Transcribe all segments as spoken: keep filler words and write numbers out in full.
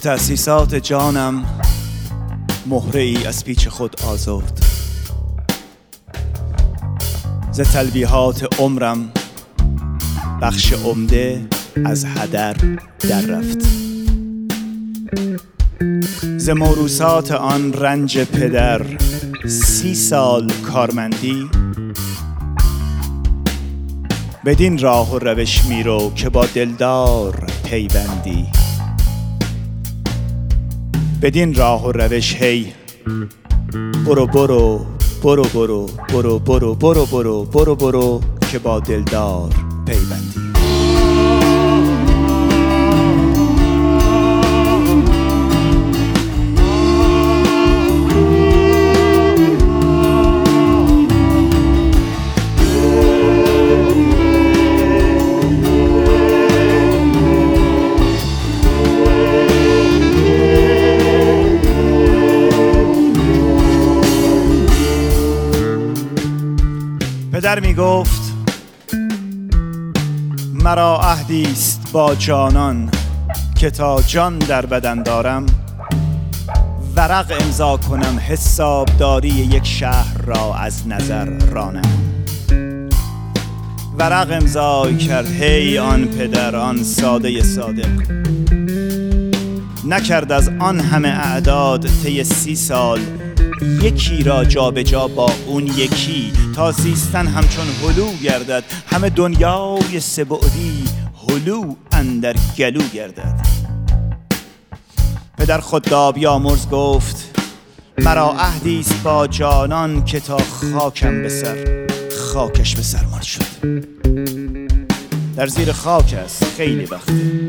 تأسیسات جانم مهره ای از پیچ خود آزرد، ز تلویحات عمرم بخش عمده از هدر در رفت. ز موروثات آن رنج پدر سی سال کارمندی، بدین راه و روش میرو که با دلدار پیوندی. بدین راه و روش هی برو برو برو برو برو برو برو برو برو برو که با دلدار پیوندی. پدر می گفت مرا عهدی است با جانان که تا جان در بدن دارم، ورق امضا کنم حسابداری یک شهر را از نظر رانم. ورق امضای کرد هی آن پدر آن ساده صادق، نکرد از آن همه اعداد طی سی سال یکی را جا به جا با اون یکی، تا زیستن همچون هلو گردد، همه دنیای سه‌بعدی هلو اندر گلو گردد. پدر خدا بیامرز گفت مرا عهدی است با جانان که تا خاکم به سر خاکش به سرمان شد. در زیر خاک است خیلی وقت.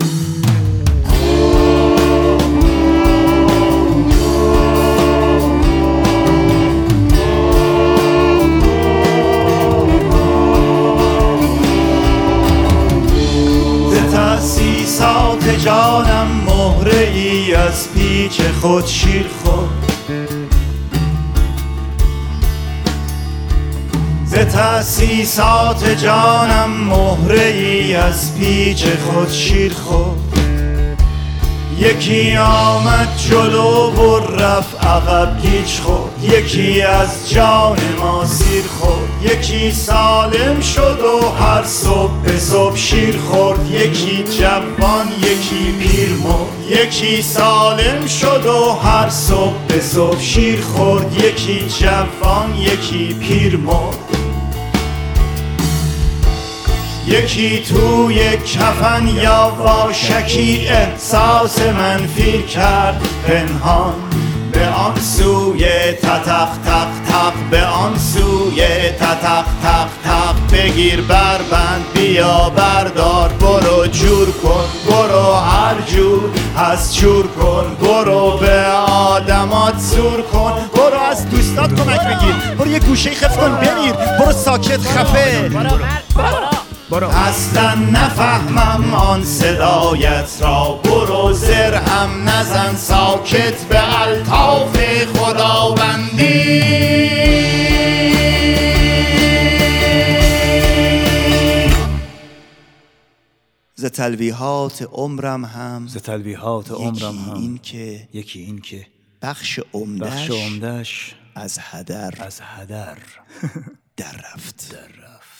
تأسیسات جانم مهره ای از پیچ خود شیر خود، ز تأسیسات جانم مهره ای از پیچ خود شیر خود. یکی آمد جلو و رفت عقب گیج خود، یکی از جان ما سیر خورد، یکی سالم شد و هر صبح به صبح شیر خورد، یکی جوان یکی پیر مرد، یکی سالم شد و هر صبح به صبح شیر خورد، یکی جوان یکی پیر مرد. یکی توی کفن یا واشکی احساس منفی کرد پنهان، به آن سوی تتق تق تق به آن سوی تتق تق تق بگیر بربند بیا بردار برو جور کن برو هر جور از جور کن برو به آدمات زور کن برو از دوستات کمک بگیر برو یه گوشه خف کن بمیر برو ساکت خفه برو اصلا نفهمم آن صدایت را برو زر هم نزن ساکت به الطاف خداوندی. ز تلویحات عمرم هم ز تلویحات عمرم هم این که یکی این که بخش عمدش بخش عمدش از هدر از هدر در رفت در رفت